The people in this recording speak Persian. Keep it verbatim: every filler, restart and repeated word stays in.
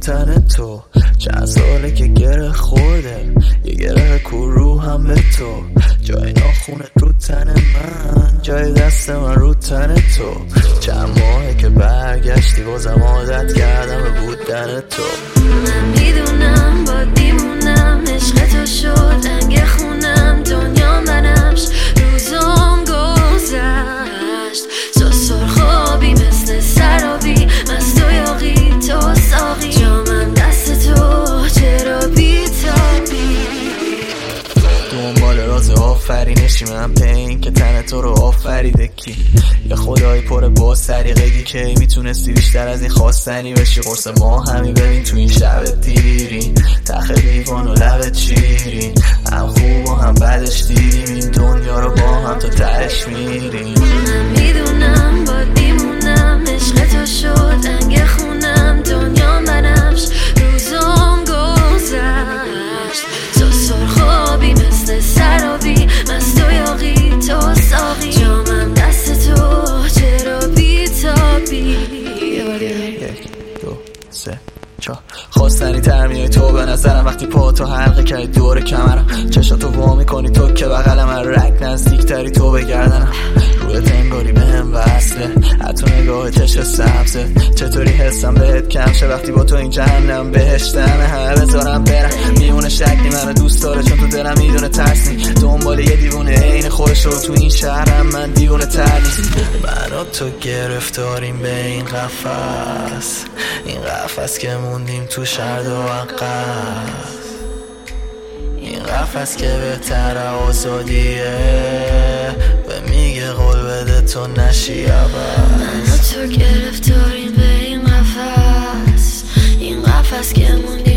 تن تو، چند ساله که گره خورده یه گره کرو هم به تو، جای ناخونت رو تن من، جای دست من رو تن تو، چند ماهه که برگشتی بازم عادت کردم به بودن تو. من میدونم با دیمونم، عشق تو شد رنگ خونم، دنیا منمش روزام گذشت، تو سرخابی مثل سرابی، مست و یاغی تو ساقی، جامم دست تو چرا بیتابی. دنبال راز آفرینشی من پین که تن تو رو آفریده کی، یه خدایی پر با سریقگی که میتونستی بیشتر از این خواستنی بشی، قرص ما همی ببین تو این شب دیرین، تخ لیوان و لبت شیرین، هم خوب و هم بدش دیدیم این دنیا رو با هم تا تهش میریم. من میدونم با دیمونم، عشق تو شد رنگ خونم، دنیا منمش روزام گذشت، تو سرخابی مثل سرابی، مست و یاغی تو ساقی، جامم دست تو چرا بیتابی. یک دو سه چهار خواستنی تر میای تو به نظرم، وقتی پا تو حلقه کردی دور کمرم، چشاتو وا میکنی تو که بغلم، رگ نزدیک تری تو به گردنم، رویت انگاری به هم وصله، حتی نگاه چشم سبزه، چطوری حسم بهت کم شه وقتی با تو این جهنم بهشتمه، همه بذارم برم میونه شکلی منو دوست داره چون تو دلم میدونه ترس نی، دنبال یه دیوونه عین خودش رو تو این شهرم، من دیوونه تر نیست. من و تو گرفتاریم به این قفس، این قفس که موندیم تو شرد و عقب، این قفس که بهتر آزادیه و میگه قول بده تو نشی عبد. من و تو گرفتاریم به این قفس، این قفس که موندیم